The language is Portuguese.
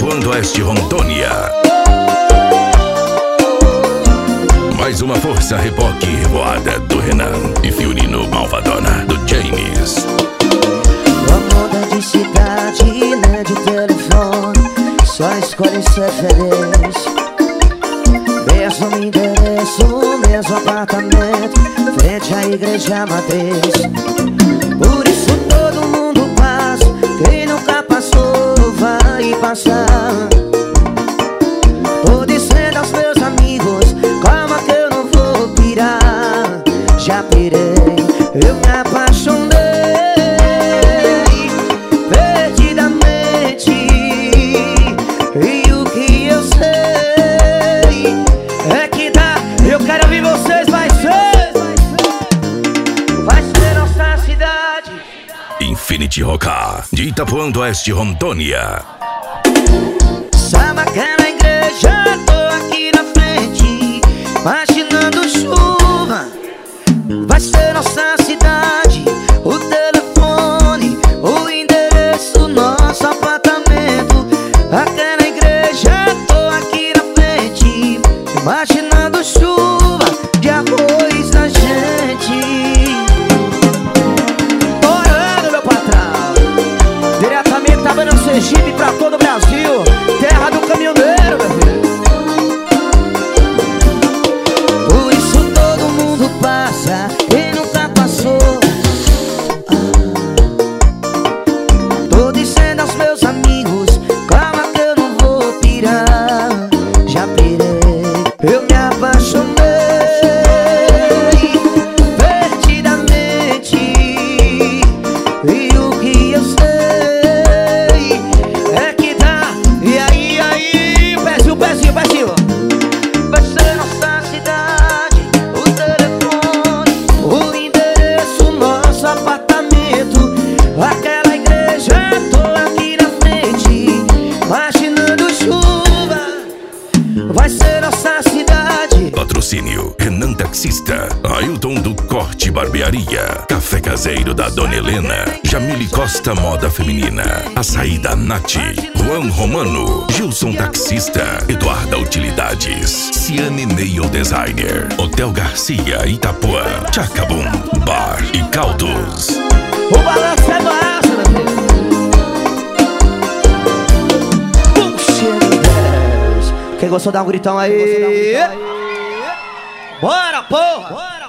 Itapuã do Oeste, Rondônia. Mais uma força reboque revoada do Renan e Fiorino Malvadona do James. Não muda de cidade, nem de telefone, só escolhe ser feliz. Mesmo endereço, mesmo apartamento, frente à igreja matriz. Por isso todo mundo passa, quem nunca passou vai passar. Tô dizendo aos meus amigos, calma que eu não vou pirar. Já pirei, eu me apaixonei perdidamente. E o que eu sei é que dá. Eu quero ouvir vocês, vai ser nossa cidade. Infinity Roca, de Itapuã do Oeste, Rondônia. Sabe aquela igreja? Tô aqui na frente, imaginando chuva. Vai ser nossa cidade, o telefone, o endereço, nosso apartamento. Aquela igreja, tô aqui na frente, imaginando chuva de arroz da gente. Torando, meu patrão, diretamente da Banda Sergipe pra todo o Brasil, terra do caminhoneiro, meu filho. Por isso todo mundo passa, quem nunca passou. Tô dizendo aos meus amigos, calma que eu não vou pirar. Já pirei, eu me apaixonei perdidamente. E o que eu sei é que dá. E aí, pezinho, pezinho, pezinho. Vai ser nossa cidade, o telefone, o endereço, nosso apartamento. Aquela igreja, tô aqui na frente, imaginando chuva. Vai ser nossa cidade. Patrocínio Renan Taxista, Ailton do Corte Barbearia, Café Caseiro da Dona Helena, Jamile Costa Moda Feminina, Açaí da Nath, Juan Romano, Gilson Taxista, Eduarda Utilidades, Ciane Nail Designer, Hotel Garcia Itapuã, Chacabum Bar e Caldos. O balanço é massa, meu filho. Quem gostou dá um gritão aí. Bora, porra!